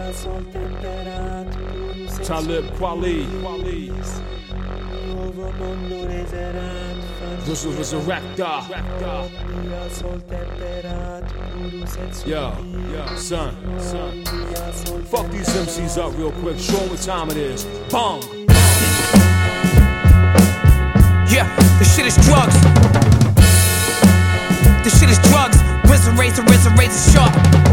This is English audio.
Talib Kweli. The Resurrector. Yo, son. Fuck these MCs up real quick. Show them what time it is. Bong. Yeah, this shit is drugs. This shit is drugs. Razor, razor, razor, razor sharp.